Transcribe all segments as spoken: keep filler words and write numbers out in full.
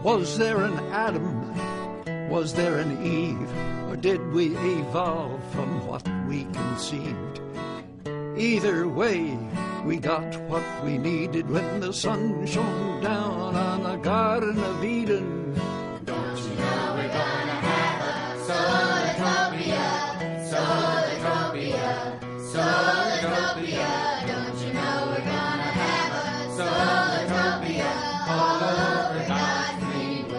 Was there an Adam? Was there an Eve? Or did we evolve from what we conceived? Either way, we got what we needed when the sun shone down on the Garden of Eden. Don't you know we're gonna have a solartopia, solartopia, solartopia. Don't you know we're gonna have a solartopia all over God's green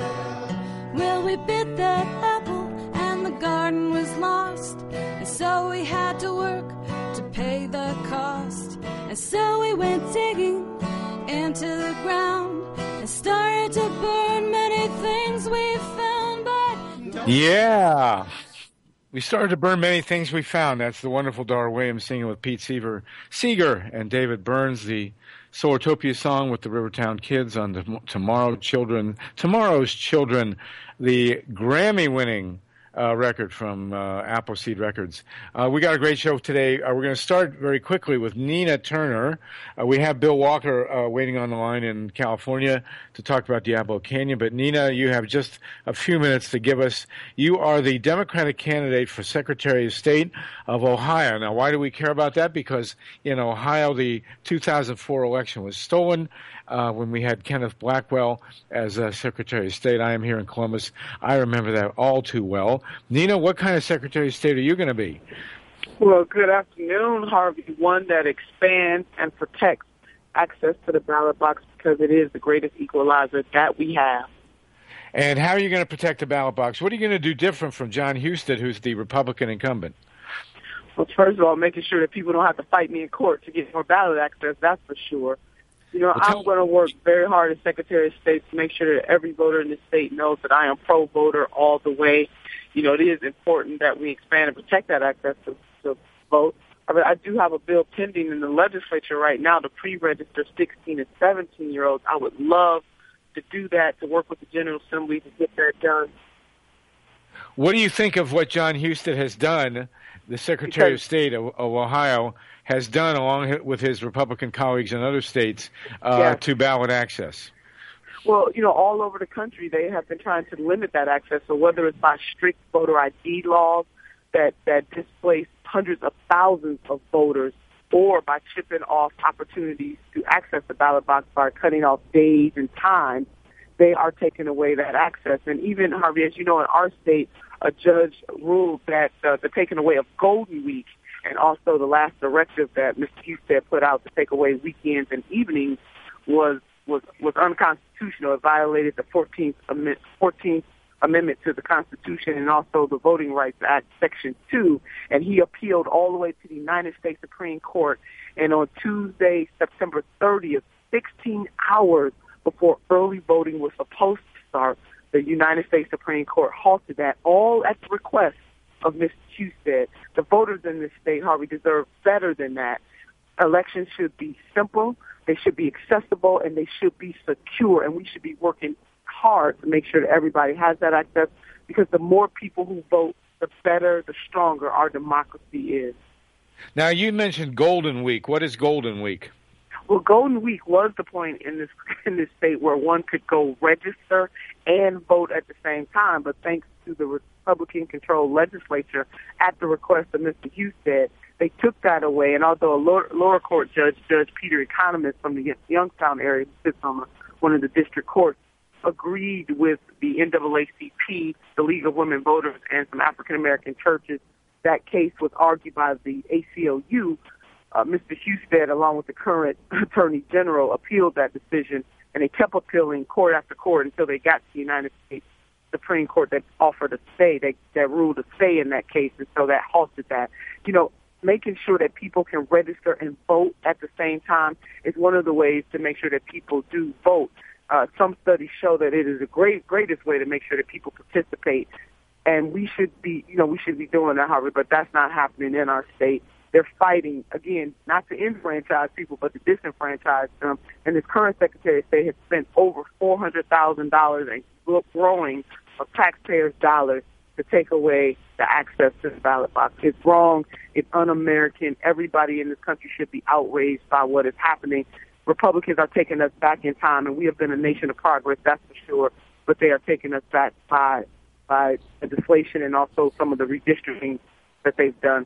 world? Well, we bit that apple and the garden was lost, and so we had to work to pay the cost. And so we went digging into the ground and started to burn many things we found. But yeah, we started to burn many things we found. That's the wonderful Dar Williams singing with Pete Seeger, Seeger and David Burns, the Solartopia song with the Rivertown Kids on the Tomorrow Children, Tomorrow's Children, the Grammy-winning Uh, record from uh, Appleseed Records. Uh, we got a great show today. Uh, we're going to start very quickly with Nina Turner. Uh, we have Bill Walker uh, waiting on the line in California to talk about Diablo Canyon. But Nina, you have just a few minutes to give us. You are the Democratic candidate for Secretary of State of Ohio. Now, why do we care about that? Because in Ohio, the two thousand four election was stolen uh, when we had Kenneth Blackwell as uh, Secretary of State. I am here in Columbus. I remember that all too well. Nina, what kind of Secretary of State are you going to be? Well, good afternoon, Harvey. One that expands and protects access to the ballot box because it is the greatest equalizer that we have. And how are you going to protect the ballot box? What are you going to do different from John Husted, who's the Republican incumbent? Well, first of all, making sure that people don't have to fight me in court to get more ballot access, that's for sure. You know, well, I'm going to work very hard as Secretary of State to make sure that every voter in the state knows that I am pro-voter all the way. You know, it is important that we expand and protect that access to, to vote. I mean, I do have a bill pending in the legislature right now to pre-register sixteen and seventeen-year-olds. I would love to do that, to work with the General Assembly to get that done. What do you think of what John Husted has done, the Secretary because, of State of, of Ohio, has done along with his Republican colleagues in other states uh, yes. to ballot access? Well, you know, all over the country, they have been trying to limit that access. So whether it's by strict voter I D laws that, that displace hundreds of thousands of voters, or by chipping off opportunities to access the ballot box by cutting off days and times, they are taking away that access. And even, Harvey, as you know, in our state, a judge ruled that uh, the taking away of Golden Week and also the last directive that Mister Husted put out to take away weekends and evenings was was was unconstitutional. It violated the fourteenth Amendment, fourteenth Amendment to the Constitution and also the Voting Rights Act, Section two. And he appealed all the way to the United States Supreme Court. And on Tuesday, September thirtieth, sixteen hours before early voting was supposed to start, the United States Supreme Court halted that, all at the request of Mister Husted. The voters in this state, Harvey, deserve better than that. Elections should be simple, they should be accessible, and they should be secure. And we should be working hard to make sure that everybody has that access, because the more people who vote, the better, the stronger our democracy is. Now, you mentioned Golden Week. What is Golden Week? Well, Golden Week was the point in this in this state where one could go register and vote at the same time. But thanks to the Republican-controlled legislature, at the request of Mister Husted, they took that away. And although a lower, lower court judge, Judge Peter Economist from the Youngstown area, who sits on one of the district courts, agreed with the N double A C P, the League of Women Voters, and some African-American churches. That case was argued by the A C L U. Uh, Mister Husted, along with the current Attorney General, appealed that decision, and they kept appealing court after court until they got to the United States Supreme Court that offered a stay, they, that ruled a stay in that case, and so that halted that. You know, making sure that people can register and vote at the same time is one of the ways to make sure that people do vote. Uh, some studies show that it is the great, greatest way to make sure that people participate, and we should be, you know, we should be doing that, Harvard, but that's not happening in our state. They're fighting, again, not to enfranchise people, but to disenfranchise them. And this current Secretary of State has spent over four hundred thousand dollars and growing of taxpayers' dollars to take away the access to the ballot box. It's wrong. It's un-American. Everybody in this country should be outraged by what is happening. Republicans are taking us back in time, and we have been a nation of progress, that's for sure, but they are taking us back by by legislation and also some of the redistricting that they've done.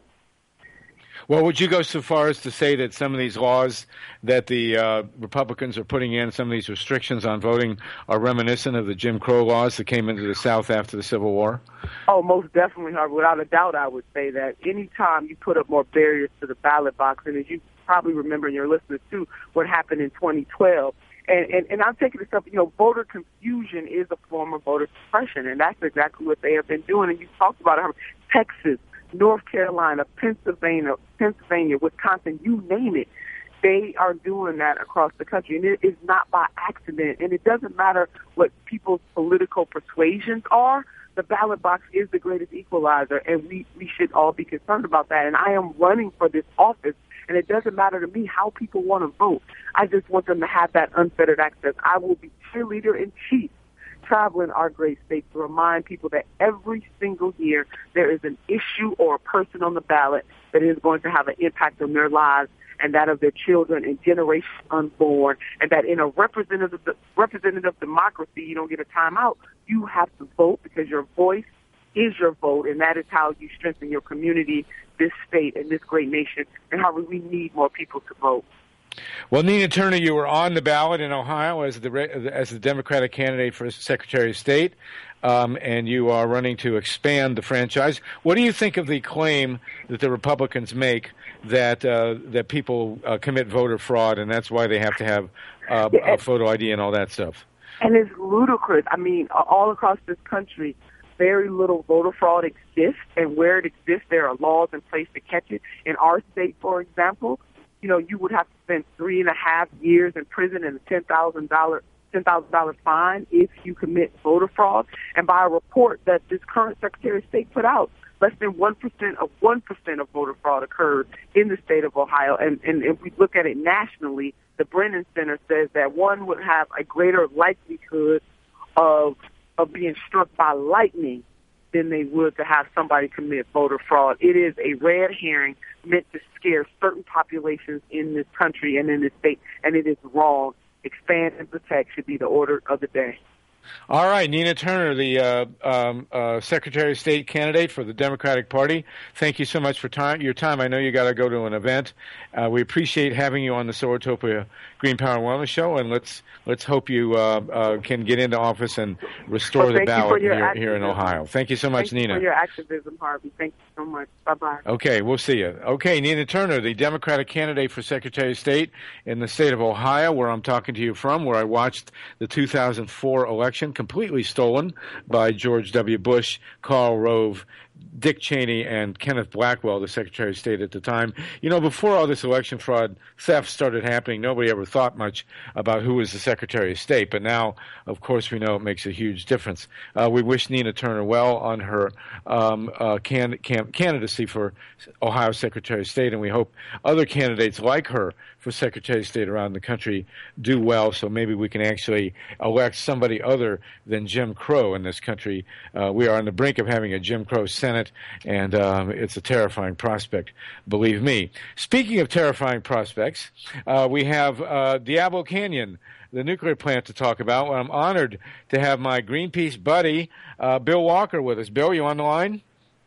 Well, would you go so far as to say that some of these laws that the uh, Republicans are putting in, some of these restrictions on voting, are reminiscent of the Jim Crow laws that came into the South after the Civil War? Oh, most definitely, Harvey. Without a doubt, I would say that anytime you put up more barriers to the ballot box, and as you probably remember, and your listeners too, what happened in twenty twelve, And, and, and I'm taking this up, you know, voter confusion is a form of voter suppression, and that's exactly what they have been doing. And you talked about how Texas, North Carolina, Pennsylvania, Pennsylvania, Wisconsin, you name it. They are doing that across the country, and it is not by accident. And it doesn't matter what people's political persuasions are. The ballot box is the greatest equalizer, and we, we should all be concerned about that. And I am running for this office, and it doesn't matter to me how people want to vote. I just want them to have that unfettered access. I will be cheerleader in chief traveling our great state to remind people that every single year there is an issue or a person on the ballot that is going to have an impact on their lives and that of their children and generations unborn, and that in a representative representative democracy, you don't get a timeout. You have to vote because your voice is your vote, and that is how you strengthen your community, this state, and this great nation, and how we need more people to vote. Well, Nina Turner, you were on the ballot in Ohio as the as the Democratic candidate for Secretary of State, um, and you are running to expand the franchise. What do you think of the claim that the Republicans make that uh, that people uh, commit voter fraud, and that's why they have to have uh, yeah, a photo I D and all that stuff? And it's ludicrous. I mean, all across this country, very little voter fraud exists, and where it exists, there are laws in place to catch it. In our state, for example, you know, you would have to spend three and a half years in prison and a ten thousand dollars ten thousand dollars fine if you commit voter fraud. And by a report that this current Secretary of State put out, less than one percent of one percent of voter fraud occurred in the state of Ohio. And, and if we look at it nationally, the Brennan Center says that one would have a greater likelihood of of being struck by lightning than they would to have somebody commit voter fraud. It is a red herring meant to scare certain populations in this country and in this state, and it is wrong. Expand and protect should be the order of the day. All right, Nina Turner, the uh, um, uh, Secretary of State candidate for the Democratic Party. Thank you so much for time, your time. I know you got to go to an event. Uh, we appreciate having you on the Solartopia Green Power and Wellness Show, and let's let's hope you uh, uh, can get into office and restore well, the ballot here, here in activism. Ohio. Thank you so much, Thank Nina. Thank you for your activism, Harvey. Thank you so much. Bye-bye. Okay, we'll see you. Okay, Nina Turner, the Democratic candidate for Secretary of State in the state of Ohio, where I'm talking to you from, where I watched the two thousand four election completely stolen by George W. Bush, Karl Rove, Dick Cheney, and Kenneth Blackwell, the Secretary of State at the time. You know, before all this election fraud theft started happening, nobody ever thought much about who was the Secretary of State. But now, of course, we know it makes a huge difference. Uh, we wish Nina Turner well on her um, uh, can, can, candidacy for Ohio Secretary of State, and we hope other candidates like her for Secretary of State around the country do well, so maybe we can actually elect somebody other than Jim Crow in this country. Uh, we are on the brink of having a Jim Crow Senate, and um, it's a terrifying prospect, believe me. Speaking of terrifying prospects, uh, we have uh, Diablo Canyon, the nuclear plant, to talk about. I'm honored to have my Greenpeace buddy, uh, Bill Walker, with us. Bill, you on the line?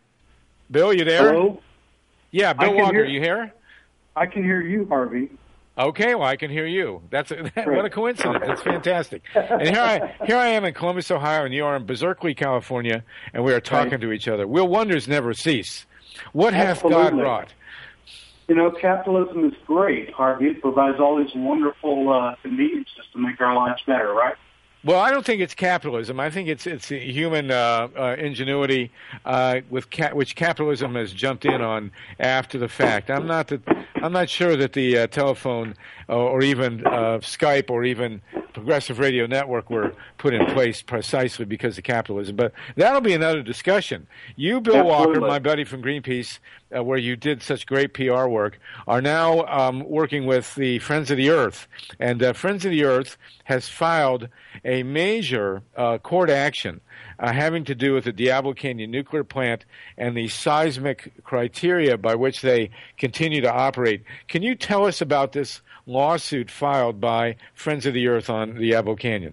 Bill, you there? Hello? Yeah, Bill Walker, hear, you here? I can hear you, Harvey. Okay, well, I can hear you. That's a, what a coincidence. That's fantastic. And here I here I am in Columbus, Ohio, and you are in Berkeley, California, and we are talking right. to each other. Will wonders never cease? What hath God wrought? You know, capitalism is great, Harvey. It provides all these wonderful uh, conveniences to make our lives better, right? Well, I don't think it's capitalism. I think it's it's human uh, uh, ingenuity, uh, with ca- which capitalism has jumped in on after the fact. I'm not the, I'm not sure that the uh, telephone uh, or even uh, Skype or even Progressive Radio Network were put in place precisely because of capitalism. But that'll be another discussion. You, Bill Absolutely. Walker, my buddy from Greenpeace, uh, where you did such great P R work, are now um, working with the Friends of the Earth. And uh, Friends of the Earth has filed a major uh, court action uh, having to do with the Diablo Canyon nuclear plant and the seismic criteria by which they continue to operate. Can you tell us about this lawsuit filed by Friends of the Earth on Diablo Canyon?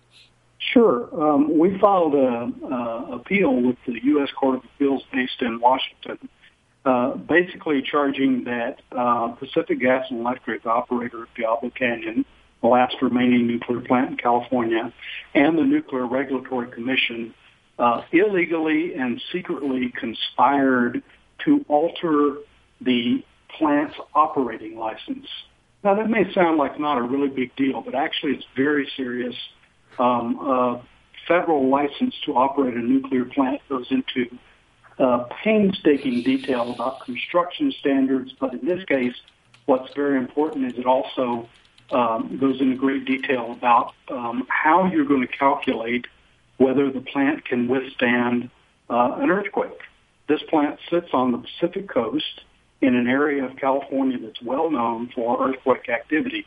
Sure. Um, we filed an appeal with the U S Court of Appeals based in Washington, uh, basically charging that uh, Pacific Gas and Electric, operator of Diablo Canyon, the last remaining nuclear plant in California, and the Nuclear Regulatory Commission uh, illegally and secretly conspired to alter the plant's operating license. Now, that may sound like not a really big deal, but actually it's very serious. Um, a federal license to operate a nuclear plant goes into uh, painstaking detail about construction standards, but in this case, what's very important is it also um, goes into great detail about um, how you're going to calculate whether the plant can withstand uh, an earthquake. This plant sits on the Pacific coast in an area of California that's well known for earthquake activity.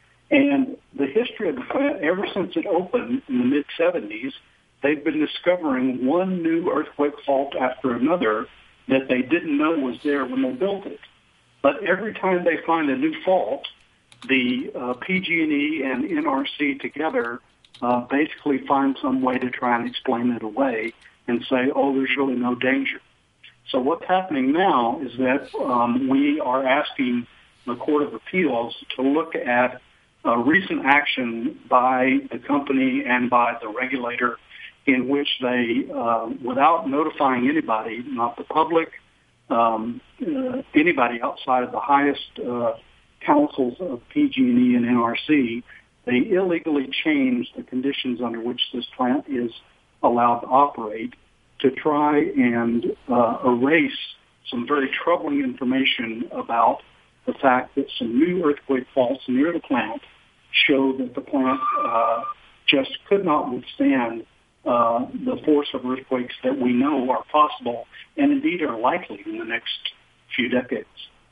And the history of the plant, ever since it opened in the mid seventies, they've been discovering one new earthquake fault after another that they didn't know was there when they built it. But every time they find a new fault, the uh, P G and E and N R C together uh, basically find some way to try and explain it away and say, oh, there's really no danger. So what's happening now is that um, we are asking the Court of Appeals to look at a recent action by the company and by the regulator in which they, uh, without notifying anybody, not the public, um, uh, anybody outside of the highest uh, councils of P G and E and N R C, they illegally changed the conditions under which this plant is allowed to operate to try and uh, erase some very troubling information about the fact that some new earthquake faults near the plant show that the plant uh, just could not withstand uh, the force of earthquakes that we know are possible and indeed are likely in the next few decades.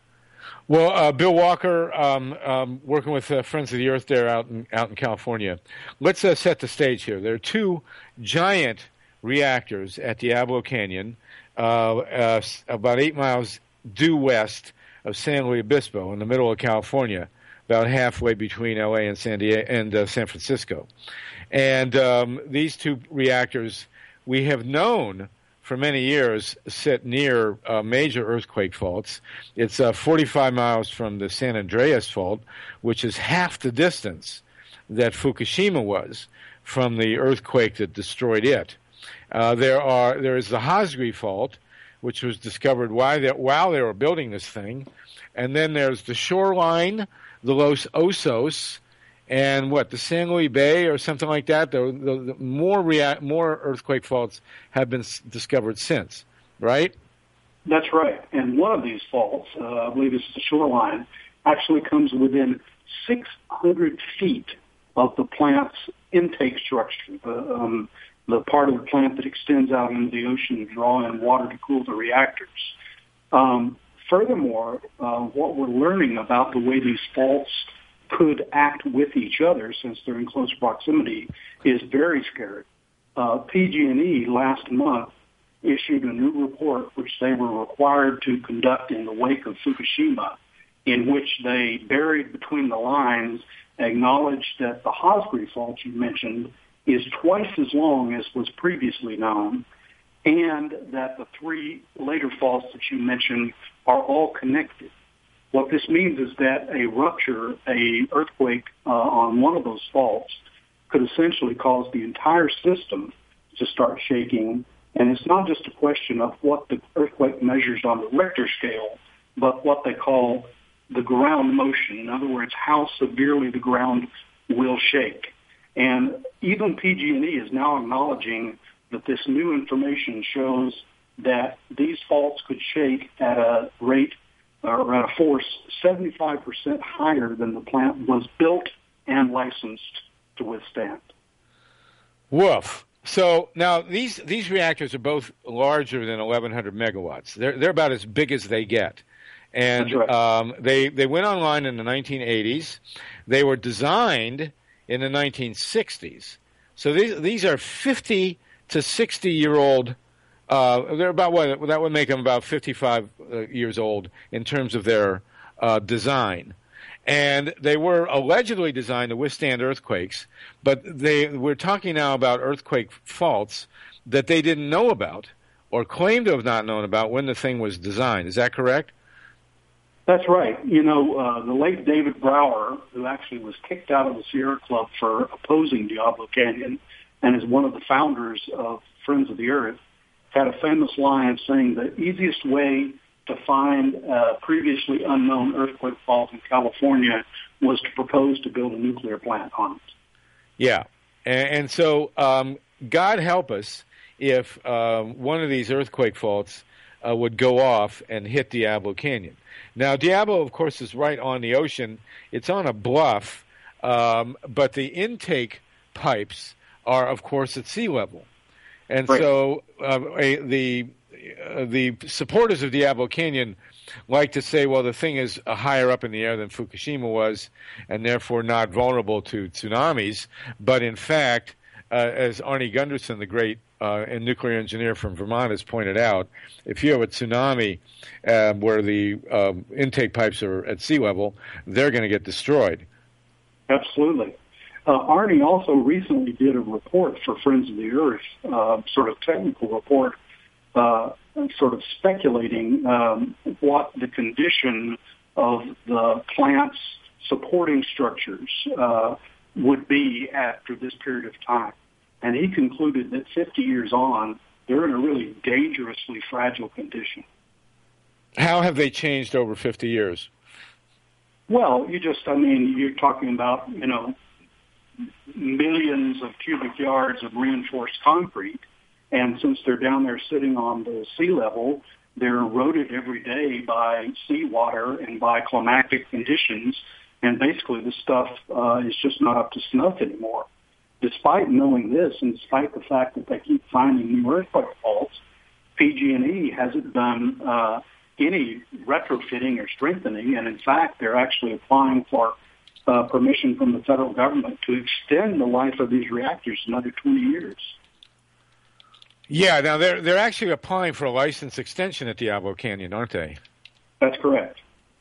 Well, uh, Bill Walker, um, um, working with uh, Friends of the Earth there out in, out in California. Let's uh, set the stage here. There are two giant reactors at Diablo Canyon, uh, uh, about eight miles due west of San Luis Obispo in the middle of California, about halfway between L A and San Diego and uh, San Francisco. And um, these two reactors, we have known for many years, sit near uh, major earthquake faults. It's uh, forty-five miles from the San Andreas fault, which is half the distance that Fukushima was from the earthquake that destroyed it. Uh, there are there is the Hasri fault, which was discovered while they, while they were building this thing, and then there's the Shoreline, the Los Osos, and what, the San Luis Bay or something like that. The, the, the more rea- more earthquake faults have been s- discovered since, right? That's right. And one of these faults, uh, I believe it's the Shoreline, actually comes within six hundred feet of the plant's intake structure, the, um, the part of the plant that extends out into the ocean to draw in water to cool the reactors. Um, furthermore, uh, what we're learning about the way these faults could act with each other, since they're in close proximity, is very scary. Uh, P G and E last month issued a new report which they were required to conduct in the wake of Fukushima, in which they, buried between the lines, acknowledged that the Hasri fault you mentioned is twice as long as was previously known, and that the three later faults that you mentioned are all connected. What this means is that a rupture, a earthquake uh, on one of those faults could essentially cause the entire system to start shaking. And it's not just a question of what the earthquake measures on the Richter scale, but what they call the ground motion. In other words, how severely the ground will shake. And even P G and E is now acknowledging that this new information shows that these faults could shake at a rate or at a force seventy-five percent higher than the plant was built and licensed to withstand. Woof. So now these these reactors are both larger than eleven hundred megawatts. They're they're about as big as they get, and That's right. um, they they went online in the nineteen eighties. They were designed in the nineteen sixties. So these these are fifty to sixty-year-old. Uh, they're about what that would make them about fifty-five uh, years old in terms of their uh, design, and they were allegedly designed to withstand earthquakes. But they we're talking now about earthquake faults that they didn't know about or claim to have not known about when the thing was designed. Is that correct? That's right. You know, uh, the late David Brower, who actually was kicked out of the Sierra Club for opposing Diablo Canyon and is one of the founders of Friends of the Earth, had a famous line saying the easiest way to find a previously unknown earthquake fault in California was to propose to build a nuclear plant on it. Yeah. And, and so um, God help us if um, one of these earthquake faults uh, would go off and hit Diablo Canyon. Now, Diablo, of course, is right on the ocean. It's on a bluff, um, but the intake pipes are, of course, at sea level. And right. so uh, a, the uh, the supporters of Diablo Canyon like to say, well, the thing is uh, higher up in the air than Fukushima was, and therefore not vulnerable to tsunamis. But in fact, uh, as Arnie Gunderson, the great uh, and nuclear engineer from Vermont, has pointed out, if you have a tsunami uh, where the um, intake pipes are at sea level, they're going to get destroyed. Absolutely. Uh, Arnie also recently did a report for Friends of the Earth, uh, sort of technical report, uh, sort of speculating um, what the condition of the plant's supporting structures uh, would be after this period of time. And he concluded that fifty years on, they're in a really dangerously fragile condition. How have they changed over fifty years? Well, you just, I mean, you're talking about, you know, millions of cubic yards of reinforced concrete. And since they're down there sitting on the sea level, they're eroded every day by seawater and by climatic conditions. And basically the stuff uh, is just not up to snuff anymore. Despite knowing this, and despite the fact that they keep finding new earthquake faults, P G and E hasn't done uh, any retrofitting or strengthening. And in fact, they're actually applying for Uh, permission from the federal government to extend the life of these reactors another twenty years. Yeah, now they're they're actually applying for a license extension at Diablo Canyon, aren't they? That's correct.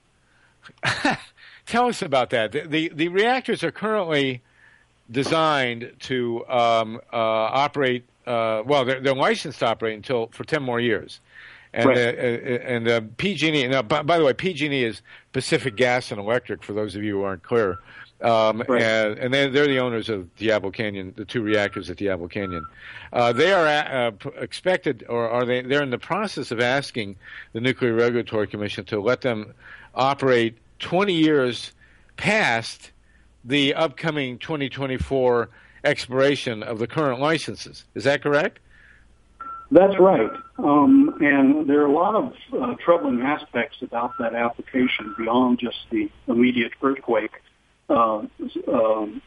Tell us about that. The, the the reactors are currently designed to um, uh, operate. Uh, well, they're, they're licensed to operate until for ten more years. And right. uh, and uh, P G and E. Now, by, by the way, P G and E is Pacific Gas and Electric. For those of you who aren't clear, um, right. and, and they're, they're the owners of Diablo Canyon, the two reactors at Diablo Canyon. Uh, they are uh, expected, or are they? They're in the process of asking the Nuclear Regulatory Commission to let them operate twenty years past the upcoming twenty twenty-four expiration of the current licenses. Is that correct? That's right. Um, and there are a lot of uh, troubling aspects about that application beyond just the immediate earthquake uh, um,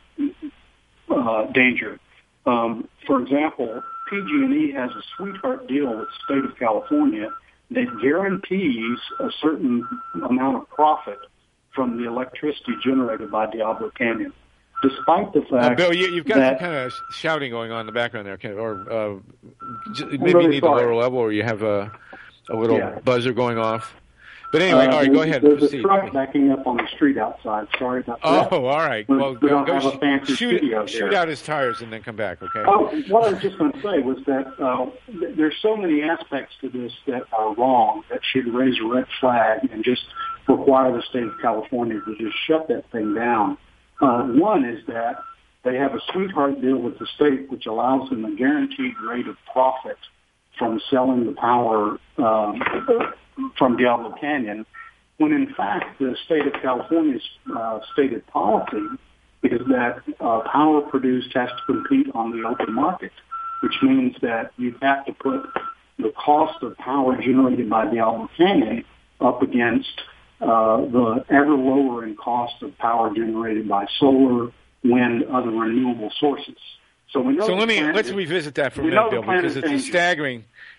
uh, danger. Um, for example, P G and E has a sweetheart deal with the state of California that guarantees a certain amount of profit from the electricity generated by Diablo Canyon. Despite the fact uh, Bill, you, you've got that, some kind of shouting going on in the background there, or uh, maybe really you need sorry. a lower level, or you have a, a little yeah. buzzer going off. But anyway, uh, all right, go ahead. There's Proceed. a truck backing up on the street outside. Sorry about oh, that. Oh, all right. We, well, we go, don't go have sh- a fancy shoot, studio shoot there. out his tires and then come back, okay? Oh, what I was just going to say was that uh, th- there's so many aspects to this that are wrong that should raise a red flag and just require the state of California to just shut that thing down. Uh, one is that they have a sweetheart deal with the state which allows them a guaranteed rate of profit from selling the power um, from Diablo Canyon, when in fact the state of California's uh, stated policy is that uh, power produced has to compete on the open market, which means that you have to put the cost of power generated by Diablo Canyon up against uh, the ever lowering cost of power generated by solar, wind, other renewable sources. So we know. So let me let's is, revisit that for a minute, Bill, because it's a staggering,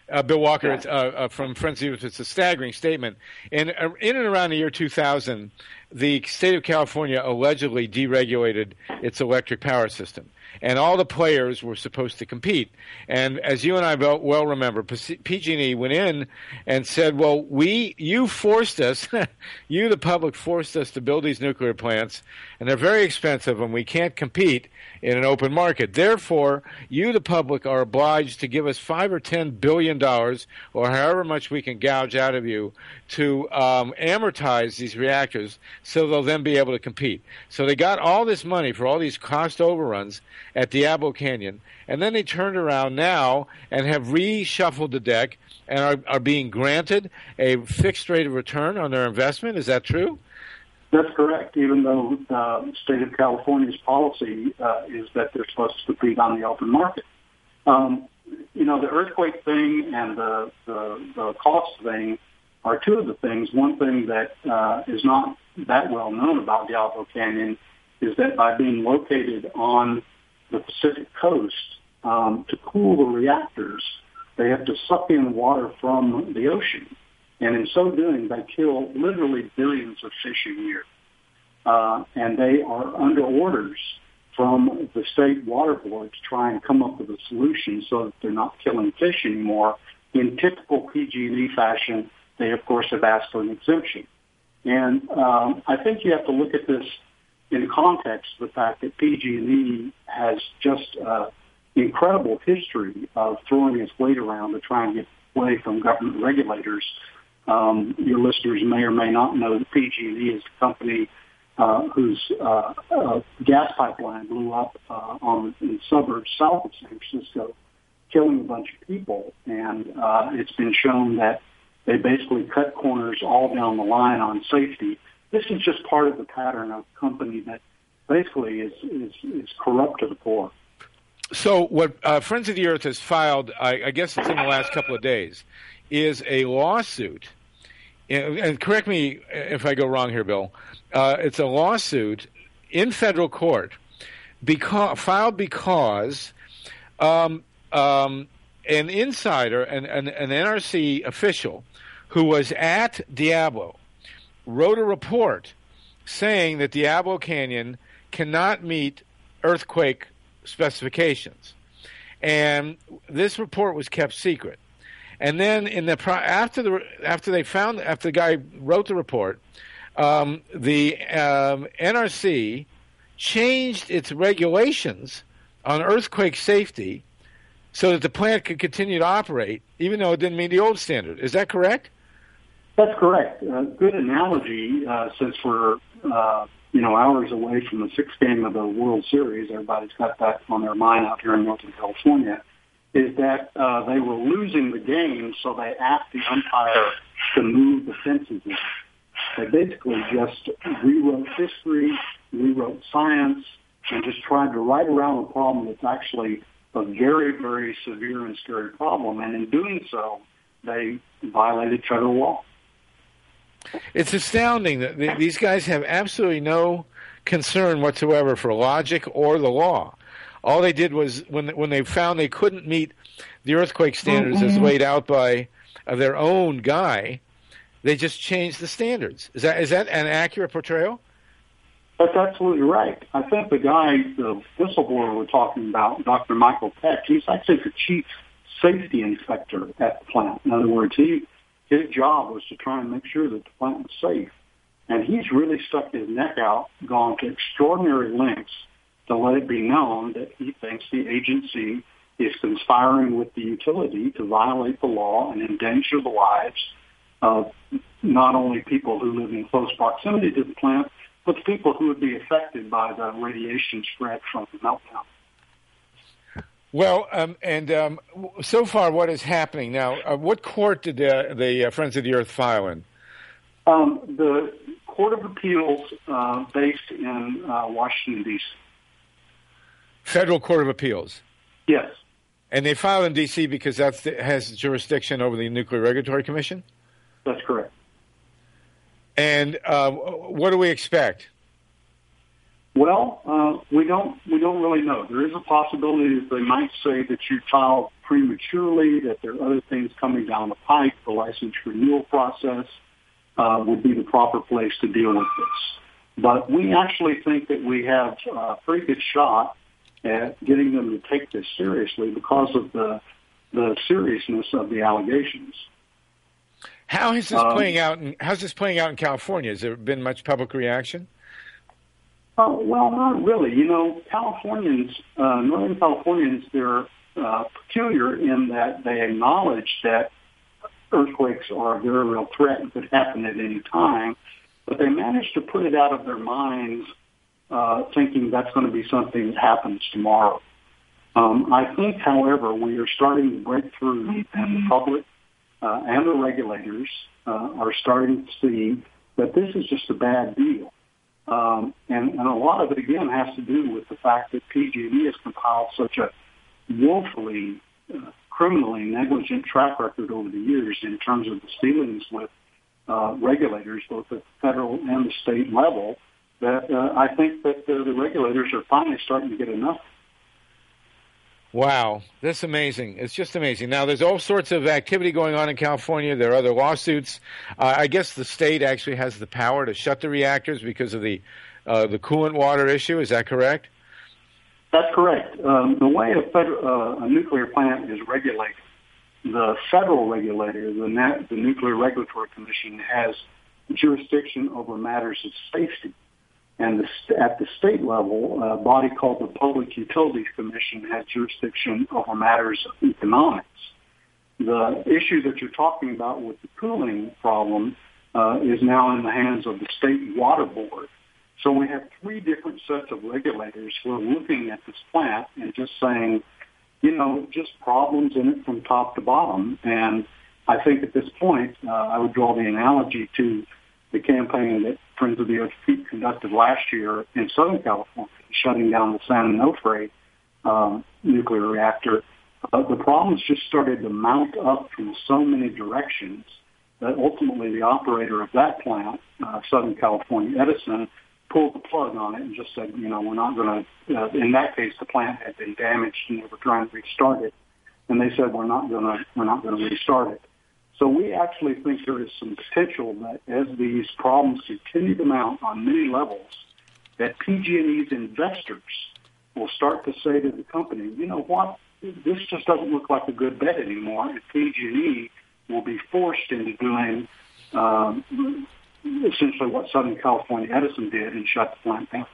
Uh, Bill Walker, Yeah. it's, uh, uh, from Friends of Youth, it's a staggering statement. And uh, in and around the year two thousand, the state of California allegedly deregulated its electric power system. And all the players were supposed to compete. And as you and I well, well remember, P G and E went in and said, well, we, you forced us, you, the public, forced us to build these nuclear plants, and they're very expensive, and we can't compete in an open market. Therefore, you, the public, are obliged to give us five or ten billion dollars, or however much we can gouge out of you, to um, amortize these reactors, so they'll then be able to compete. So they got all this money for all these cost overruns at Diablo Canyon, and then they turned around now and have reshuffled the deck and are, are being granted a fixed rate of return on their investment. Is that true? That's correct, even though the state of California's policy uh, is that they're supposed to compete on the open market. Um, you know, the earthquake thing and the, the, the cost thing are two of the things. One thing that uh, is not that well known about Diablo Canyon is that by being located on the Pacific coast, um, to cool the reactors, they have to suck in water from the ocean. And in so doing, they kill literally billions of fish a year. Uh, and they are under orders from the state water board to try and come up with a solution so that they're not killing fish anymore. In typical P G and E fashion, they, of course, have asked for an exemption. And um, I think you have to look at this in context of the fact that P G and E has just uh, incredible history of throwing its weight around to try and get away from government regulators. Um, your listeners may or may not know that P G and E is the company uh, whose uh, uh, gas pipeline blew up uh, on in the suburbs south of San Francisco, killing a bunch of people. And uh, it's been shown that they basically cut corners all down the line on safety. This is just part of the pattern of a company that basically is, is, is corrupt to the core. So what uh, Friends of the Earth has filed, I, I guess it's in the last couple of days, is a lawsuit, and, and correct me if I go wrong here, Bill, uh, it's a lawsuit in federal court because, filed because um, um, an insider, an, an, an N R C official who was at Diablo, wrote a report saying that Diablo Canyon cannot meet earthquake specifications. And this report was kept secret. And then in the after the after they found after the guy wrote the report, um, the um, N R C changed its regulations on earthquake safety so that the plant could continue to operate, even though it didn't meet the old standard. Is that correct? That's correct. Uh, good analogy, uh, since we're uh, you know hours away from the sixth game of the World Series. Everybody's got that on their mind out here in Northern California. Is that uh, they were losing the game, so they asked the umpire to move the fences in. They basically just rewrote history, rewrote science, and just tried to write around a problem that's actually a very, very severe and scary problem. And in doing so, they violated federal law. It's astounding that th- these guys have absolutely no concern whatsoever for logic or the law. All they did was, when when they found they couldn't meet the earthquake standards mm-hmm. as laid out by uh, their own guy, they just changed the standards. Is that is that an accurate portrayal? That's absolutely right. I think the guy, the whistleblower we're talking about, Doctor Michael Peck, he's actually the chief safety inspector at the plant. In other words, he his job was to try and make sure that the plant was safe. And he's really stuck his neck out, gone to extraordinary lengths to let it be known that he thinks the agency is conspiring with the utility to violate the law and endanger the lives of not only people who live in close proximity to the plant, but the people who would be affected by the radiation spread from the meltdown. Well, um, and um, so far, what is happening now? Uh, what court did the, the uh, Friends of the Earth file in? Um, the Court of Appeals uh, based in uh, Washington, D C Federal Court of Appeals? Yes. And they filed in D C because that has jurisdiction over the Nuclear Regulatory Commission? That's correct. And uh, what do we expect? Well, uh, we don't we don't really know. There is a possibility that they might say that you filed prematurely, that there are other things coming down the pipe. The license renewal process uh, would be the proper place to deal with this. But we actually think that we have a pretty good shot at getting them to take this seriously because of the the seriousness of the allegations. How is this um, playing out? In, how's this playing out in California? Has there been much public reaction? Oh, well, not really. You know, Californians, uh, Northern Californians, they're uh, peculiar in that they acknowledge that earthquakes are a very real threat and could happen at any time, but they manage to put it out of their minds, uh, thinking that's going to be something that happens tomorrow. Um, I think, however, we are starting to break through, and the public uh, and the regulators uh, are starting to see that this is just a bad deal. Um, and, and a lot of it, again, has to do with the fact that P G and E has compiled such a woefully, uh, criminally negligent track record over the years in terms of the dealings with uh, regulators, both at the federal and the state level, that uh, I think that uh, the regulators are finally starting to get enough. Wow, that's amazing. It's just amazing. Now, there's all sorts of activity going on in California. There are other lawsuits. Uh, I guess the state actually has the power to shut the reactors because of the uh, the coolant water issue. Is that correct? That's correct. Um, the way a, federal, uh, a nuclear plant is regulated, the federal regulator, the, Nat- the Nuclear Regulatory Commission, has jurisdiction over matters of safety. And the st- at the state level, a body called the Public Utilities Commission has jurisdiction over matters of economics. The issue that you're talking about with the cooling problem uh, is now in the hands of the State Water Board. So we have three different sets of regulators who are looking at this plant and just saying, you know, just problems in it from top to bottom. And I think at this point, uh, I would draw the analogy to the campaign that Friends of the Earth conducted last year in Southern California, shutting down the San Onofre um, nuclear reactor. Uh, the problems just started to mount up from so many directions that ultimately the operator of that plant, uh, Southern California Edison, pulled the plug on it and just said, you know, we're not going to, uh, in that case, the plant had been damaged and they were trying to restart it. And they said, we're not going to, we're not going to restart it. So we actually think there is some potential that as these problems continue to mount on many levels, that P G and E's investors will start to say to the company, you know what, this just doesn't look like a good bet anymore, and P G and E will be forced into doing um, essentially what Southern California Edison did and shut the plant down.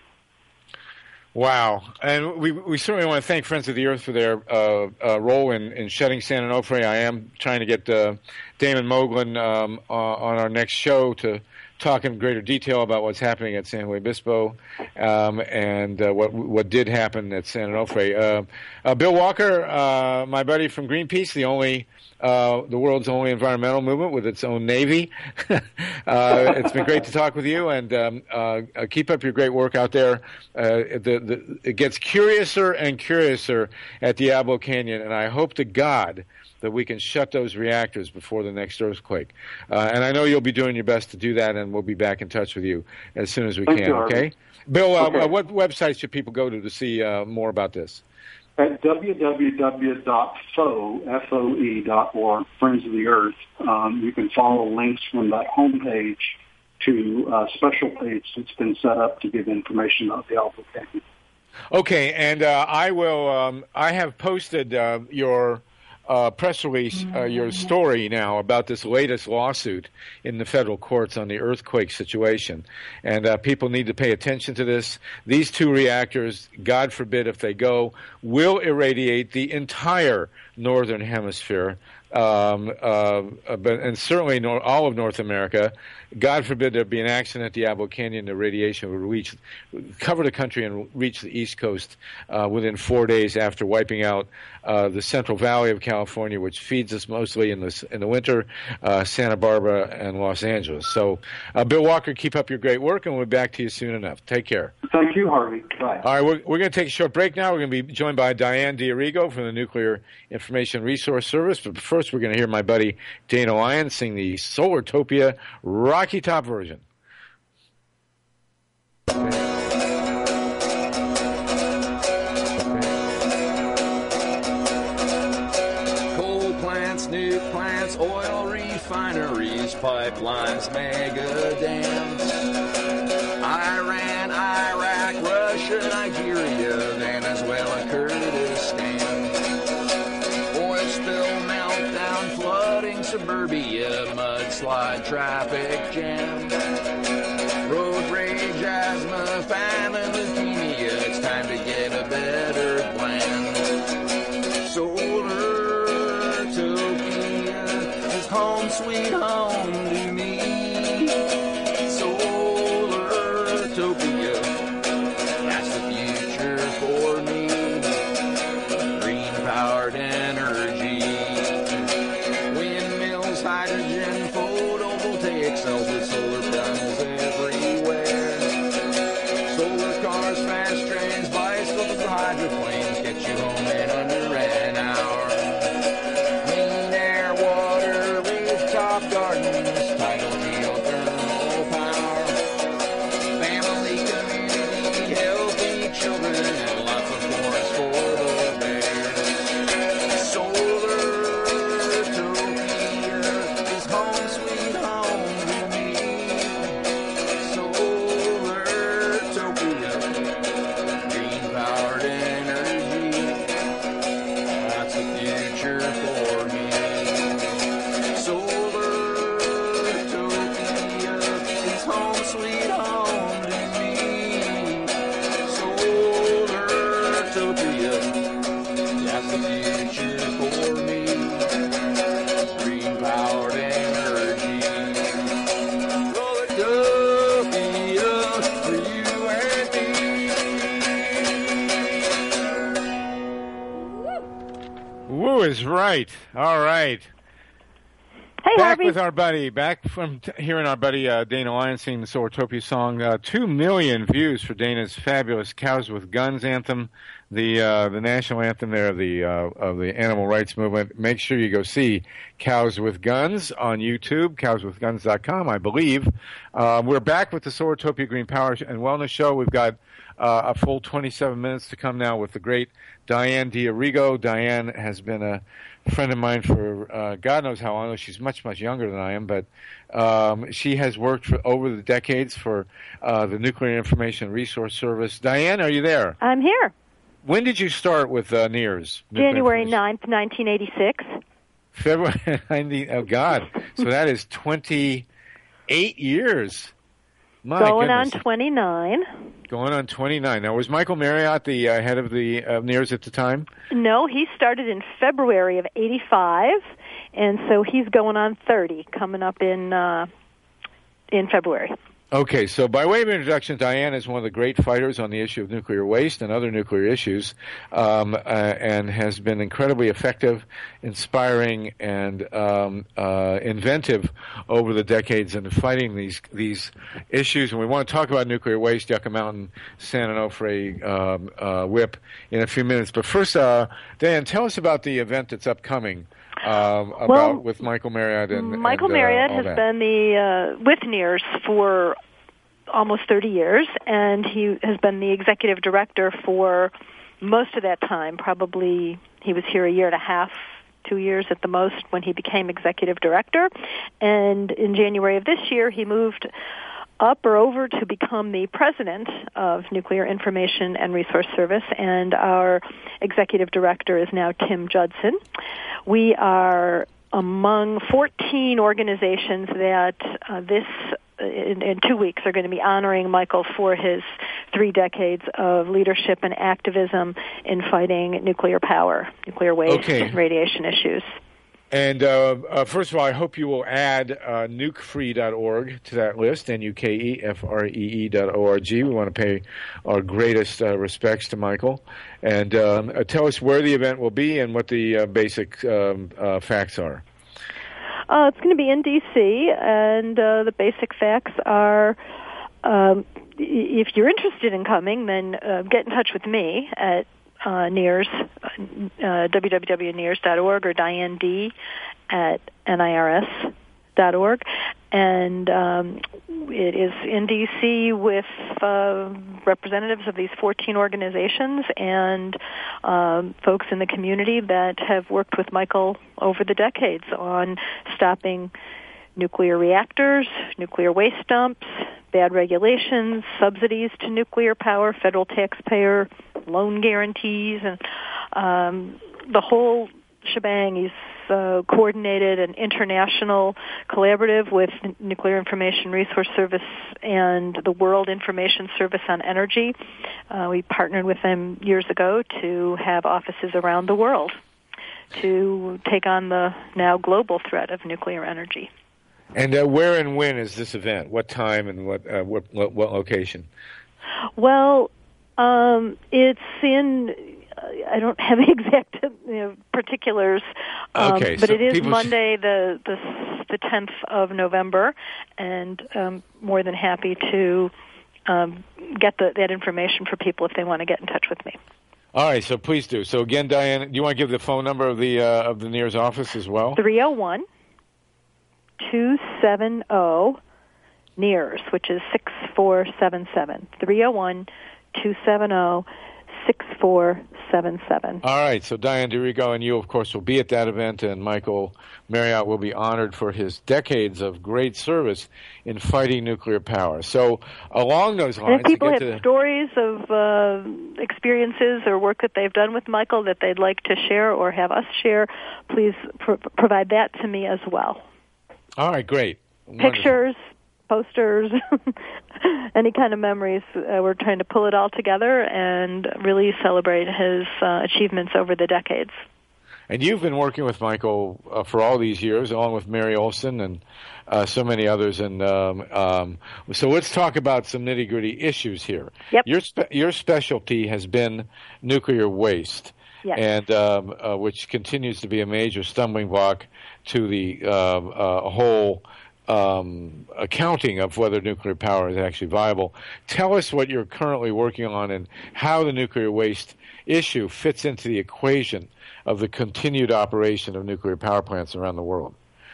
Wow. And we we certainly want to thank Friends of the Earth for their uh, uh, role in, in shutting San Onofre. I am trying to get uh, Damon Moglen um, uh, on our next show to talk in greater detail about what's happening at San Luis Obispo um, and uh, what what did happen at San Onofre. Uh, uh, Bill Walker, uh, my buddy from Greenpeace, the only uh, the world's only environmental movement with its own Navy. uh, it's been great to talk with you, and um, uh, keep up your great work out there. Uh, the, the, it gets curiouser and curiouser at Diablo Canyon, and I hope to God that we can shut those reactors before the next earthquake. Uh, and I know you'll be doing your best to do that, and we'll be back in touch with you as soon as we Thank can, you, okay? Bill, uh, okay. uh, what website should people go to to see uh, more about this? At w w w dot f o e dot org, Friends of the Earth, um, you can follow links from that homepage to a special page that's been set up to give information about the Diablo Canyon. Okay, and uh, I will. Um, I have posted uh, your uh, press release, uh, your story now about this latest lawsuit in the federal courts on the earthquake situation, and uh, people need to pay attention to this. These two reactors, God forbid if they go, will irradiate the entire northern hemisphere. Um, uh, but, and certainly nor- all of North America. God forbid there be an accident at Diablo Canyon, the radiation would reach, cover the country and reach the East Coast uh, within four days after wiping out uh, the Central Valley of California, which feeds us mostly in the, in the winter, uh, Santa Barbara and Los Angeles. So, uh, Bill Walker, keep up your great work, and we'll be back to you soon enough. Take care. Thank you, Harvey. Bye. All right, we're, we're going to take a short break now. We're going to be joined by Diane D'Arrigo from the Nuclear Information Resource Service. But first, we're going to hear my buddy Dana Lyons sing the Solartopia Rocky Top version. pipelines, mega dams. Iran, Iraq, Russia, Nigeria, Venezuela, Kurdistan. Oil spill, meltdown, flooding, suburbia, mudslide, traffic jam. Road rage, asthma, famine, leukemia, it's time to get a better plan. Solartopia is home sweet home to me. Solartopia, that's the future for me. Green-powered energy, windmills, hydrogen, photovoltaic cells with solar panels everywhere. Solar cars, fast trains, bicycles, hydroplanes get you home in under an hour. Clean air, water, rooftop gardens, tidal geothermal power. Family, community, healthy children, and lots of forest for the bears. Solartopia is home sweet home to me. Solartopia, green-powered energy, that's the future for me. Solartopia is home sweet home to me. Solartopia, that's the future for me. Green-powered energy. Solartopia for you and me. Woo is right. All right. Hey, Back Harvey. with our buddy, back from t- hearing our buddy uh, Dana Lyon sing the Solartopia song. Uh, two million views for Dana's fabulous "Cows with Guns" anthem, the uh, the national anthem there of the uh, of the animal rights movement. Make sure you go see "Cows with Guns" on YouTube, cows with guns dot com, I believe. Uh, we're back with the Solartopia Green Power and Wellness Show. We've got uh, a full twenty-seven minutes to come now with the great Diane D'Arrigo. Diane has been a friend of mine for uh, God knows how long. She's much, much younger than I am, but um, she has worked for over the decades for uh, the Nuclear Information Resource Service. Diane, are you there? I'm here. When did you start with uh, NIRS? Nuclear January Information- ninth, nineteen eighty-six. February ninety. Oh God! So that is twenty-eight years. My Going goodness. on twenty-nine. Going on twenty-nine. Now, was Michael Marriott the uh, head of the uh, NIRS at the time? No, he started in February of eighty-five, and so he's going on thirty, coming up in uh, in February. Okay, so by way of introduction, Diane is one of the great fighters on the issue of nuclear waste and other nuclear issues, um, uh, and has been incredibly effective, inspiring, and um, uh, inventive over the decades in fighting these these issues. And we want to talk about nuclear waste, Yucca Mountain, San Onofre, um, uh, W I P in a few minutes. But first, uh, Diane, tell us about the event that's upcoming. Um, about Well, with Michael Marriott and Michael and, uh, Marriott all has that. been the uh, with NIRS for almost thirty years, and he has been the executive director for most of that time. Probably he was here a year and a half, two years at the most when he became executive director. And in January of this year, he moved up or over to become the president of Nuclear Information and Resource Service, and our executive director is now Tim Judson. We are among fourteen organizations that uh, this in, in two weeks are going to be honoring Michael for his three decades of leadership and activism in fighting nuclear power, nuclear waste, Okay. and radiation issues. And uh, uh, first of all, I hope you will add uh, nuke free dot org to that list, N U K E F R E E dot O R G. We want to pay our greatest uh, respects to Michael. And um, uh, tell us where the event will be and what the uh, basic um, uh, facts are. Uh, it's going to be in D C, and uh, the basic facts are, um, if you're interested in coming, then uh, get in touch with me at uh, NIRS, uh, w w w dot nirs dot org, or Diane D at N I R S dot org. And um, it is in D C with uh, representatives of these fourteen organizations and um, folks in the community that have worked with Michael over the decades on stopping nuclear reactors, nuclear waste dumps, bad regulations, subsidies to nuclear power, federal taxpayer loan guarantees, and um, the whole shebang. He's uh, coordinated an international collaborative with Nuclear Information Resource Service and the World Information Service on Energy. Uh, we partnered with them years ago to have offices around the world to take on the now global threat of nuclear energy. And uh, where and when is this event? What time and what uh, what, what, what location? Well, um, it's in. I don't have exact you know, particulars, um, okay, but so it is people Monday, the the the tenth of November, and um, more than happy to um, get the, that information for people if they want to get in touch with me. All right, so please do. So again, Diane, do you want to give the phone number of the uh, of the N E A R S office as well? three oh one, two seven oh, N E A R S, which is six four seven seven. three oh one, two seven oh, six four seven seven. All right, so Diane DiRico and you, of course, will be at that event, and Michael Marriott will be honored for his decades of great service in fighting nuclear power. So along those lines... And if people have to... stories of uh, experiences or work that they've done with Michael that they'd like to share or have us share, please pr- provide that to me as well. All right, great. Wonderful. Pictures, posters, any kind of memories. Uh, we're trying to pull it all together and really celebrate his uh, achievements over the decades. And you've been working with Michael uh, for all these years, along with Mary Olson and uh, so many others. And um, um, so let's talk about some nitty-gritty issues here. Yep. Your spe- your specialty has been nuclear waste, yes. and um, uh, which continues to be a major stumbling block to the uh, uh, whole um, accounting of whether nuclear power is actually viable. Tell us what you're currently working on and how the nuclear waste issue fits into the equation of the continued operation of nuclear power plants around the world.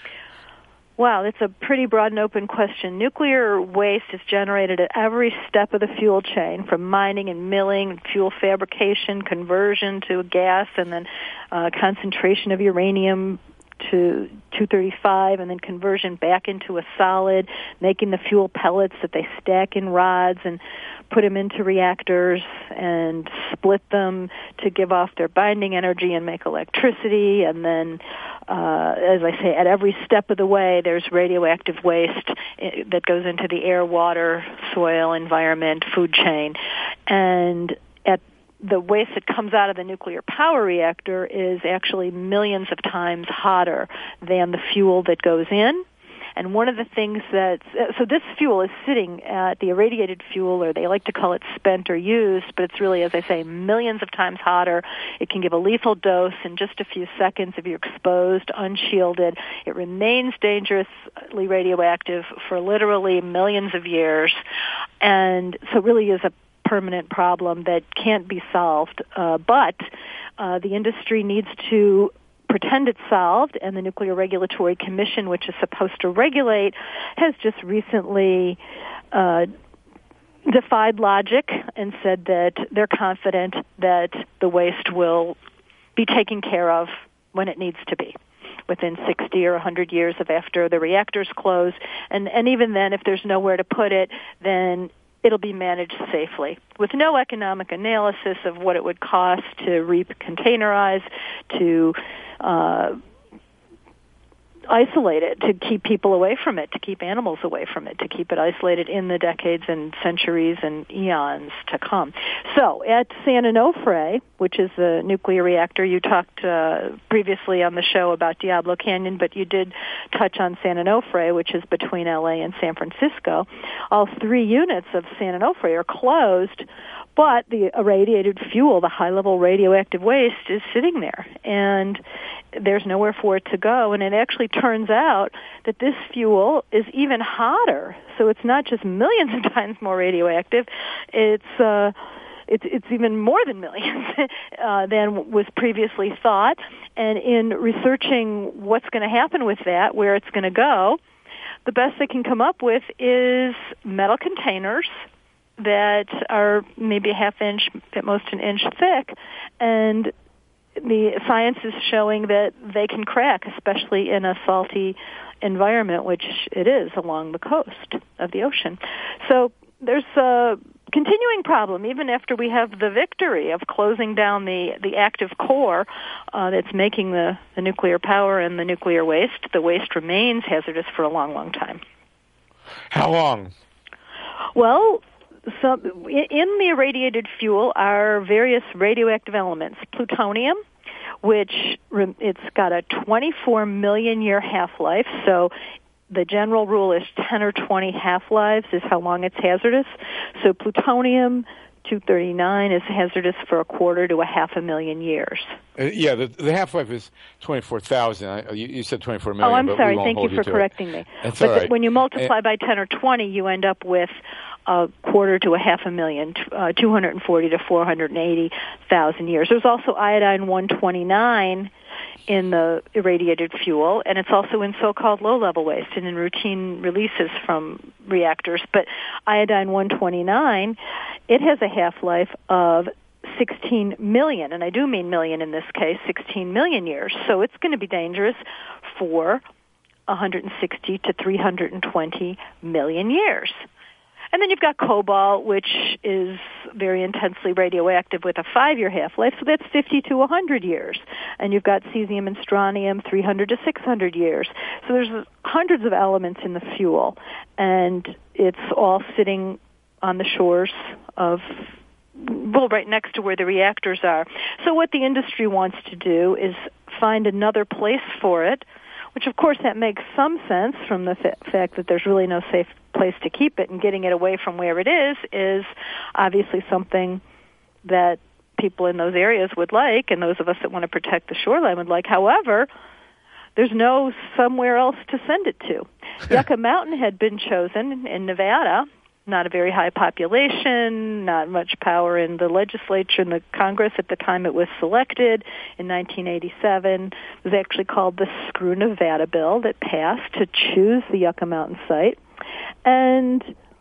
Wow, that's a pretty broad and open question. Nuclear waste is generated at every step of the fuel chain, from mining and milling, fuel fabrication, conversion to gas, and then uh, concentration of uranium to two thirty-five, and then conversion back into a solid, making the fuel pellets that they stack in rods and put them into reactors and split them to give off their binding energy and make electricity. And then, uh, as I say, at every step of the way, there's radioactive waste that goes into the air, water, soil, environment, food chain. And at the waste that comes out of the nuclear power reactor is actually millions of times hotter than the fuel that goes in. And one of the things that, so this fuel is sitting at the irradiated fuel, or they like to call it spent or used, but it's really, as I say, millions of times hotter. It can give a lethal dose in just a few seconds if you're exposed, unshielded. It remains dangerously radioactive for literally millions of years. And so it really is a permanent problem that can't be solved. Uh, but uh, the industry needs to pretend it's solved, and the Nuclear Regulatory Commission, which is supposed to regulate, has just recently uh, defied logic and said that they're confident that the waste will be taken care of when it needs to be, within sixty or one hundred years of after the reactors close. And, and even then, if there's nowhere to put it, then it'll be managed safely, with no economic analysis of what it would cost to re-containerize, to uh, isolate it, to keep people away from it, to keep animals away from it, to keep it isolated in the decades and centuries and eons to come. So at San Onofre, which is the nuclear reactor, you talked uh, previously on the show about Diablo Canyon, but you did touch on San Onofre, which is between L A and San Francisco. All three units of San Onofre are closed, but the irradiated fuel, the high-level radioactive waste, is sitting there, and there's nowhere for it to go. And it actually turns out that this fuel is even hotter, so it's not just millions of times more radioactive. It's uh, it's, it's even more than millions uh, than was previously thought. And in researching what's going to happen with that, where it's going to go, the best they can come up with is metal containers that are maybe a half inch, at most an inch thick, and the science is showing that they can crack, especially in a salty environment, which it is along the coast of the ocean. So there's a continuing problem, even after we have the victory of closing down the, the active core uh, that's making the, the nuclear power and the nuclear waste. The waste remains hazardous for a long, long time. How long? Well, so in the irradiated fuel are various radioactive elements. Plutonium, which it's got a twenty-four million year half-life, so the general rule is ten or twenty half-lives is how long it's hazardous. So plutonium two thirty-nine is hazardous for a quarter to a half a million years. Uh, yeah, the, the half-life is twenty-four thousand. You, you said twenty-four million. Oh, I'm but sorry. we won't Thank hold you for to correcting it. me. That's but all right. When you multiply and, by ten or twenty, you end up with a quarter to a half a million, uh, two hundred forty to four hundred eighty thousand years. There's also iodine one twenty-nine in the irradiated fuel, and it's also in so-called low-level waste and in routine releases from reactors. But iodine one twenty-nine, it has a half-life of sixteen million, and I do mean million in this case, sixteen million years. So it's going to be dangerous for one hundred sixty to three hundred twenty million years. And then you've got cobalt, which is very intensely radioactive with a five-year half-life, so that's fifty to one hundred years. And you've got cesium and strontium, three hundred to six hundred years. So there's hundreds of elements in the fuel, and it's all sitting on the shores of, well, right next to where the reactors are. So what the industry wants to do is find another place for it, which, of course, that makes some sense from the fa- fact that there's really no safe place to keep it, and getting it away from where it is is obviously something that people in those areas would like, and those of us that want to protect the shoreline would like. However, there's no somewhere else to send it to. Yucca Mountain had been chosen in Nevada. Not a very high population, not much power in the legislature and the Congress at the time it was selected in nineteen eighty-seven. It was actually called the Screw Nevada Bill that passed to choose the Yucca Mountain site. And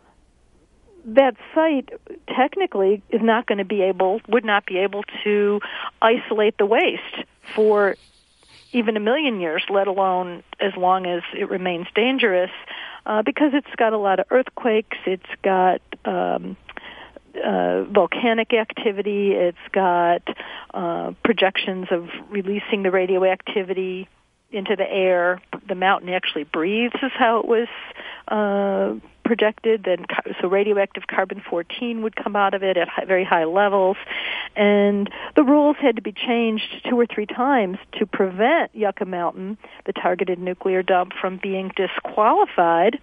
that site technically is not going to be able, would not be able to isolate the waste for even a million years, let alone as long as it remains dangerous. Uh, because it's got a lot of earthquakes, it's got um, uh, volcanic activity, it's got uh, projections of releasing the radioactivity into the air. The mountain actually breathes, is how it was uh, projected. And so radioactive carbon fourteen would come out of it at high, very high levels. And the rules had to be changed two or three times to prevent Yucca Mountain, the targeted nuclear dump, from being disqualified.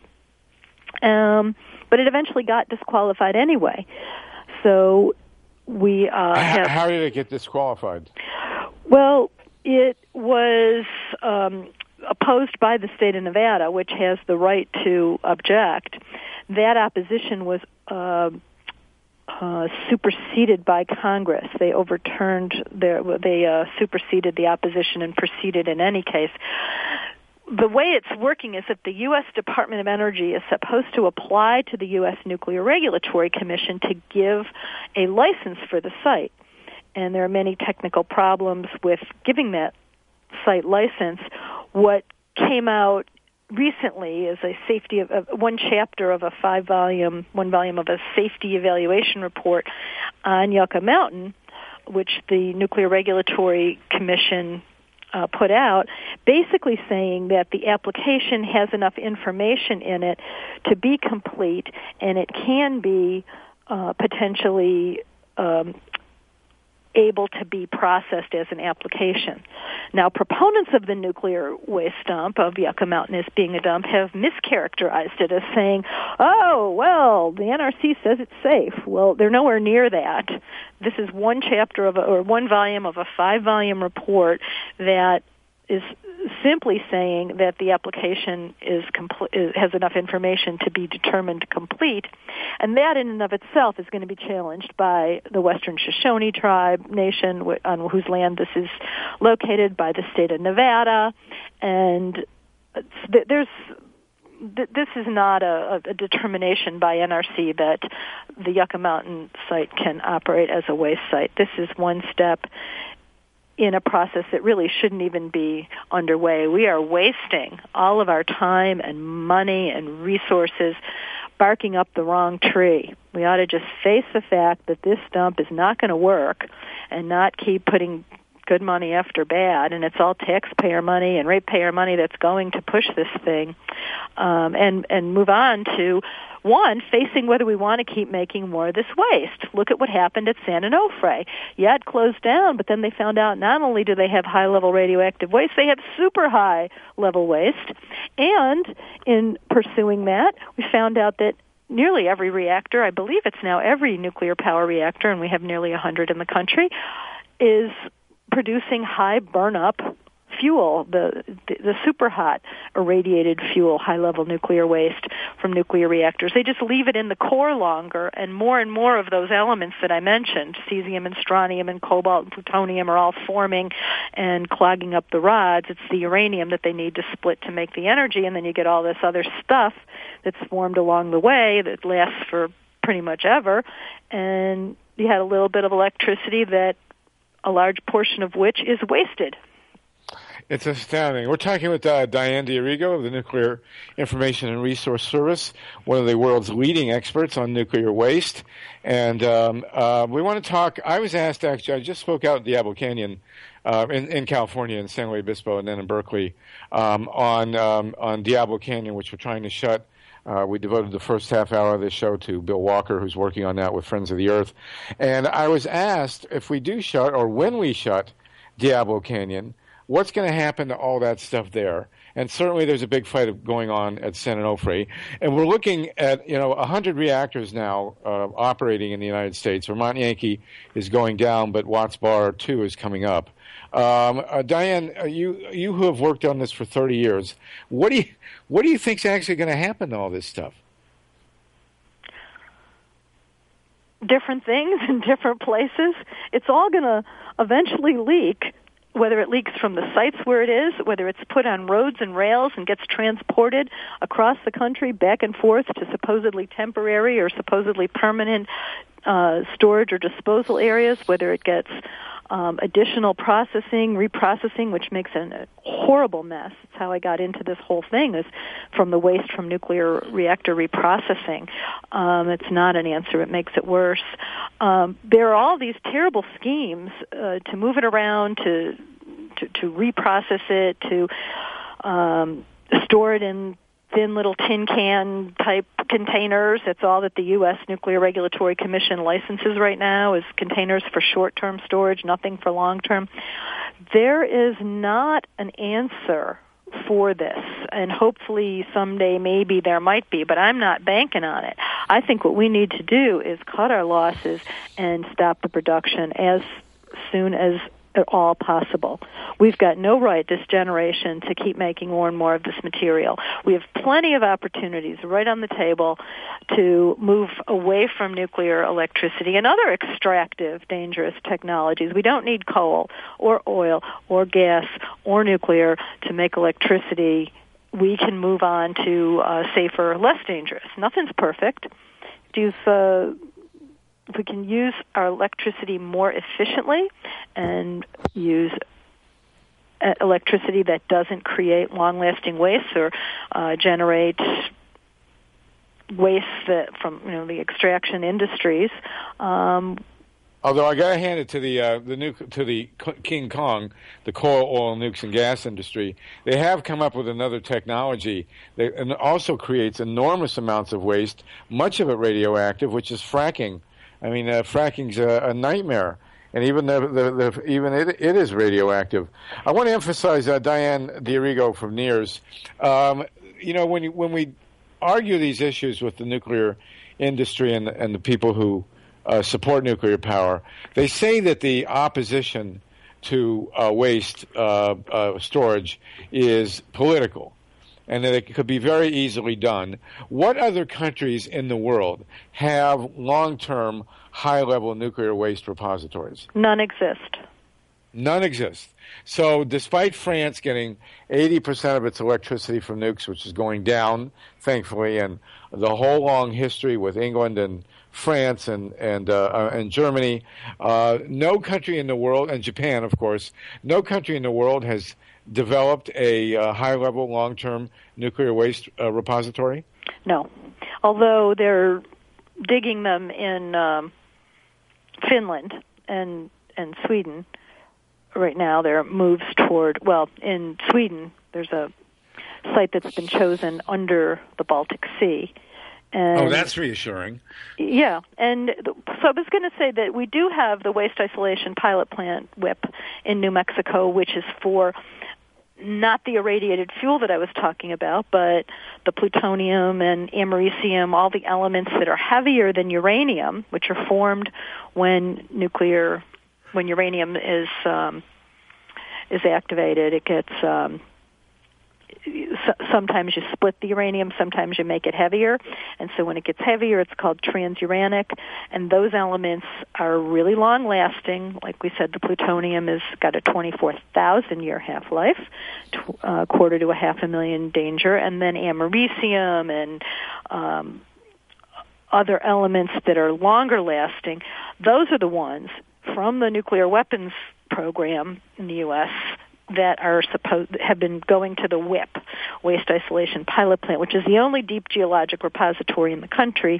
Um, but it eventually got disqualified anyway. So we uh, have... How did it get disqualified? Well, it was um, opposed by the state of Nevada, which has the right to object. That opposition was uh, uh, superseded by Congress. They overturned their, they uh, superseded the opposition and proceeded in any case. The way it's working is that the U S Department of Energy is supposed to apply to the U S Nuclear Regulatory Commission to give a license for the site. And there are many technical problems with giving that site license. What came out recently is a safety of, of one chapter of a five volume, one volume of a safety evaluation report on Yucca Mountain, which the Nuclear Regulatory Commission uh, put out, basically saying that the application has enough information in it to be complete, and it can be uh, potentially um, able to be processed as an application. Now, proponents of the nuclear waste dump, of Yucca Mountain as being a dump, have mischaracterized it as saying, oh, well, the N R C says it's safe. Well, they're nowhere near that. This is one chapter of a, or one volume of a five-volume report that is simply saying that the application is compl- has enough information to be determined complete, and that in and of itself is going to be challenged by the Western Shoshone tribe nation on whose land this is located, by the state of Nevada, and there's this is not a, a determination by N R C that the Yucca Mountain site can operate as a waste site. This is one step in a process that really shouldn't even be underway. We are wasting all of our time and money and resources barking up the wrong tree. We ought to just face the fact that this dump is not going to work and not keep putting good money after bad, and it's all taxpayer money and ratepayer money that's going to push this thing, um, and, and move on to, one, facing whether we want to keep making more of this waste. Look at what happened at San Onofre. Yeah, it closed down, but then they found out not only do they have high-level radioactive waste, they have super high-level waste. And in pursuing that, we found out that nearly every reactor, I believe it's now every nuclear power reactor, and we have nearly one hundred in the country, is producing high burn-up fuel, the, the the super hot irradiated fuel, high-level nuclear waste from nuclear reactors. They just leave it in the core longer, and more and more of those elements that I mentioned, cesium and strontium and cobalt and plutonium, are all forming and clogging up the rods. It's the uranium that they need to split to make the energy, and then you get all this other stuff that's formed along the way that lasts for pretty much ever, and you had a little bit of electricity that a large portion of which is wasted. It's astounding. We're talking with uh, Diane D'Arrigo of the Nuclear Information and Resource Service, one of the world's leading experts on nuclear waste. And um, uh, we want to talk, I was asked, actually, I just spoke out at Diablo Canyon uh, in, in California, in San Luis Obispo, and then in Berkeley, um, on, um, on Diablo Canyon, which we're trying to shut. Uh, we devoted the first half hour of this show to Bill Walker, who's working on that with Friends of the Earth. And I was asked if we do shut, or when we shut Diablo Canyon, what's going to happen to all that stuff there? And certainly there's a big fight going on at San Onofre. And we're looking at, you know, one hundred reactors now uh, operating in the United States. Vermont Yankee is going down, but Watts Bar two is coming up. Um, uh, Diane, uh, you you who have worked on this for thirty years, what do you what do you think's actually going to happen to all this stuff? Different things in different places. It's all going to eventually leak, whether it leaks from the sites where it is, whether it's put on roads and rails and gets transported across the country back and forth to supposedly temporary or supposedly permanent uh, storage or disposal areas, whether it gets um, additional processing, reprocessing, which makes a horrible mess. It's how I got into this whole thing, is from the waste from nuclear reactor reprocessing. Um, it's not an answer. It makes it worse. Um, there are all these terrible schemes uh, to move it around, to to, to reprocess it, to um, store it in thin little tin can type containers. That's all that the U S Nuclear Regulatory Commission licenses right now, is containers for short-term storage, nothing for long-term. There is not an answer for this, and hopefully someday maybe there might be, but I'm not banking on it. I think what we need to do is cut our losses and stop the production as soon as at all possible. We've got no right, this generation, to keep making more and more of this material. We have plenty of opportunities right on the table to move away from nuclear electricity and other extractive, dangerous technologies. We don't need coal or oil or gas or nuclear to make electricity. We can move on to uh, safer, less dangerous. Nothing's perfect. You've uh, If we can use our electricity more efficiently and use electricity that doesn't create long-lasting waste or uh, generate waste that from you know the extraction industries. Um, Although I got to hand it to the uh, the nuke, to the King Kong, the coal, oil, nukes, and gas industry. They have come up with another technology that and also creates enormous amounts of waste, much of it radioactive, which is fracking. I mean, uh, fracking's a, a nightmare, and even the, the, the even it, it is radioactive. I want to emphasize uh, Diane D'Arrigo from NEARS. Um, you know, when you, when we argue these issues with the nuclear industry and and the people who uh, support nuclear power, they say that the opposition to uh, waste uh, uh, storage is political, and that it could be very easily done. What other countries in the world have long-term, high-level nuclear waste repositories? None exist. None exist. So despite France getting eighty percent of its electricity from nukes, which is going down, thankfully, and the whole long history with England and France and and uh, and Germany. Uh, no country in the world, and Japan, of course, no country in the world has developed a uh, high-level, long-term nuclear waste uh, repository? No. Although they're digging them in um, Finland and and Sweden right now. There are moves toward, well, in Sweden, there's a site that's been chosen under the Baltic Sea. And, oh, that's reassuring. Yeah, and so I was going to say that we do have the Waste Isolation Pilot Plant, W I P, in New Mexico, which is for not the irradiated fuel that I was talking about, but the plutonium and americium, all the elements that are heavier than uranium, which are formed when nuclear, when uranium is um, is activated. It gets um, sometimes you split the uranium, sometimes you make it heavier, and so when it gets heavier, it's called transuranic, and those elements are really long-lasting. Like we said, the plutonium has got a twenty-four thousand year half-life, a uh, quarter to a half a million danger, and then americium and um, other elements that are longer-lasting. Those are the ones from the nuclear weapons program in the U S that are supposed have been going to the W I P, Waste Isolation Pilot Plant, which is the only deep geologic repository in the country,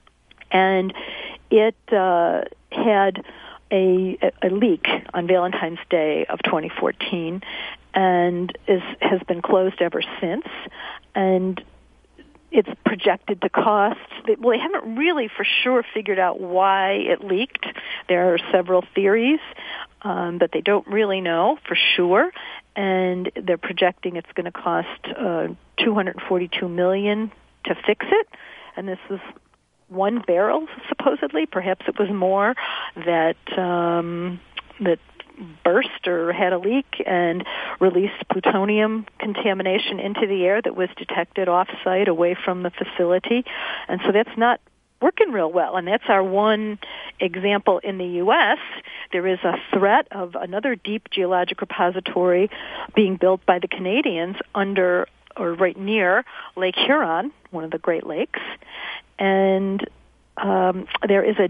and it uh, had a, a leak on Valentine's Day of twenty fourteen, and is has been closed ever since, and it's projected to cost, well, they haven't really for sure figured out why it leaked. There are several theories, um, but they don't really know for sure. And they're projecting it's going to cost uh, two hundred forty-two million dollars to fix it. And this was one barrel, supposedly. Perhaps it was more that um, that burst or had a leak and released plutonium contamination into the air that was detected off-site away from the facility. And so that's not working real well. And that's our one example in the U S. There is a threat of another deep geologic repository being built by the Canadians under or right near Lake Huron, one of the Great Lakes. And um, there is a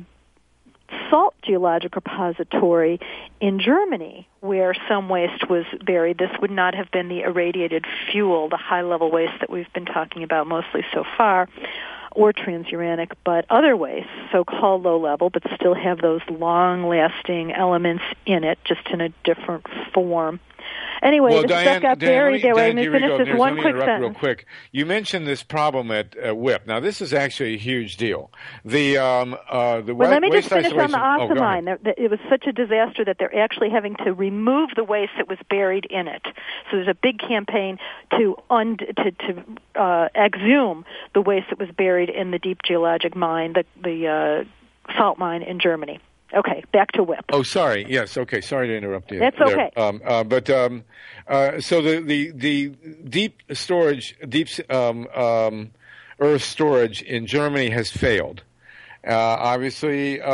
salt geologic repository in Germany where some waste was buried. This would not have been the irradiated fuel, the high-level waste that we've been talking about mostly so far, or transuranic, but other wastes, so-called low-level, but still have those long-lasting elements in it, just in a different form. Anyway, well, the Diane, stuff got Diane, buried there. Let me finish this There's, one let me quick interrupt sentence. real quick. You mentioned this problem at uh, W I P. Now, this is actually a huge deal. The um, uh, the well, wa- let me waste just finish isolation. on the Oh, go Osamine. ahead. There- It was such a disaster that they're actually having to remove the waste that was buried in it. So there's a big campaign to un- to, to uh, exhume the waste that was buried in the deep geologic mine, the the uh, salt mine in Germany. Okay, back to W I P. Oh, sorry. Yes. Okay. Sorry to interrupt you. That's there. okay. Um, uh, but um, uh, so the, the the deep storage, deep um, um, earth storage in Germany has failed. Uh, obviously, uh,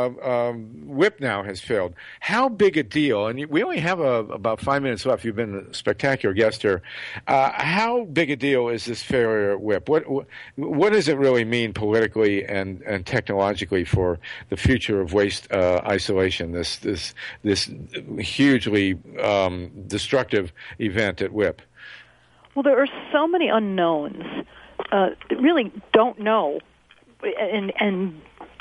um, W I P now has failed. How big a deal? And we only have a, about five minutes left. You've been a spectacular guest here. Uh, how big a deal is this failure at W I P? What what does it really mean politically and, and technologically for the future of waste uh, isolation? This this this hugely um, destructive event at W I P. Well, there are so many unknowns. Uh, that really don't know. And, and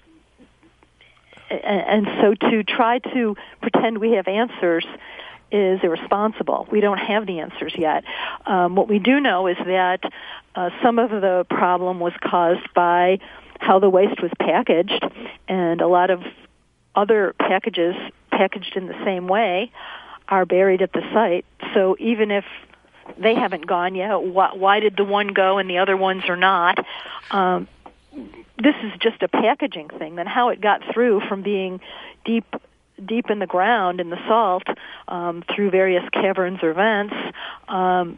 and so to try to pretend we have answers is irresponsible. We don't have the answers yet. Um, what we do know is that uh, some of the problem was caused by how the waste was packaged, and a lot of other packages packaged in the same way are buried at the site. So even if they haven't gone yet, why, why did the one go and the other ones are not? Um, this is just a packaging thing. Then how it got through from being deep deep in the ground in the salt um, through various caverns or vents um,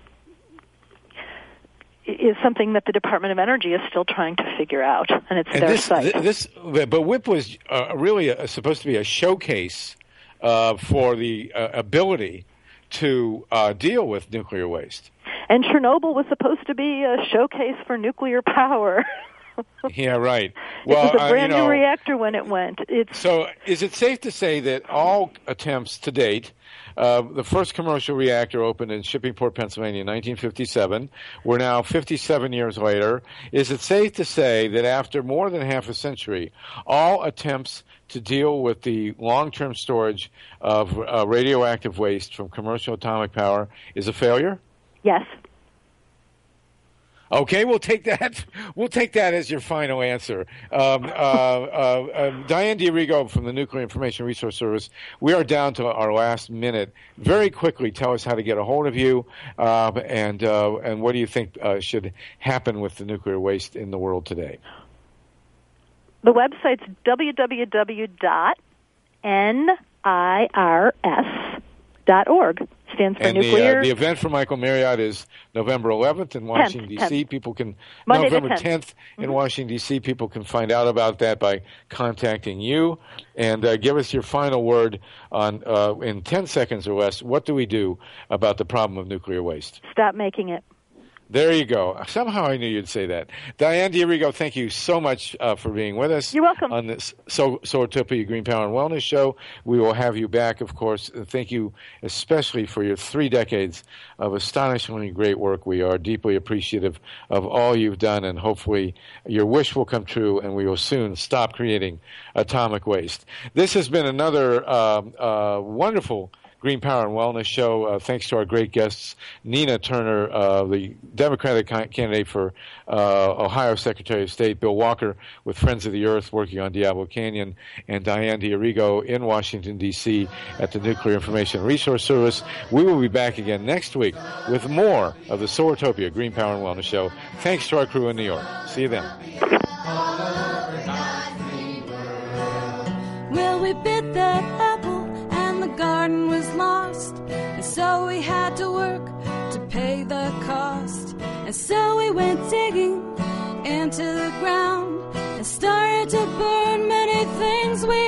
is something that the Department of Energy is still trying to figure out, and it's and their this, site. This, but W I P was uh, really a, supposed to be a showcase uh, for the uh, ability to uh, deal with nuclear waste. And Chernobyl was supposed to be a showcase for nuclear power. Yeah, right. It Well, was a uh, brand you know, new reactor when it went. It's So is it safe to say that all attempts to date, uh, the first commercial reactor opened in Shippingport, Pennsylvania in nineteen fifty-seven, we're now fifty-seven years later, is it safe to say that after more than half a century, all attempts to deal with the long-term storage of uh, radioactive waste from commercial atomic power is a failure? yes. Okay, we'll take that. We'll take that as your final answer. Um, uh, uh, uh, Diane D'Arrigo from the Nuclear Information Resource Service. We are down to our last minute. Very quickly, tell us how to get a hold of you, uh, and uh, and what do you think uh, should happen with the nuclear waste in the world today? The website's w w w dot n i r s dot org. Stands for And the, nuclear. uh, the event for Michael Marriott is November eleventh in Washington, D C. tenth. People can Monday the November tenth. tenth in Mm-hmm. Washington, D C. People can find out about that by contacting you. And uh, give us your final word on, uh, in ten seconds or less, what do we do about the problem of nuclear waste? Stop making it. There you go. Somehow I knew you'd say that. Diane D'Arrigo, thank you so much uh, for being with us. You're welcome. On this so- Solartopia Green Power and Wellness Show. We will have you back, of course. Thank you especially for your three decades of astonishingly great work. We are deeply appreciative of all you've done, and hopefully your wish will come true, and we will soon stop creating atomic waste. This has been another uh, uh, wonderful Green Power and Wellness Show. Uh, thanks to our great guests, Nina Turner, uh, the Democratic candidate for uh, Ohio Secretary of State, Bill Walker with Friends of the Earth working on Diablo Canyon, and Diane D'Arrigo in Washington, D C at the Nuclear Information Resource Service. We will be back again next week with more of the Solartopia Green Power and Wellness Show. Thanks to our crew in New York. See you then. Well, we bit that apple and the garden was lost, and so we had to work to pay the cost. And so we went digging into the ground and started to burn many things we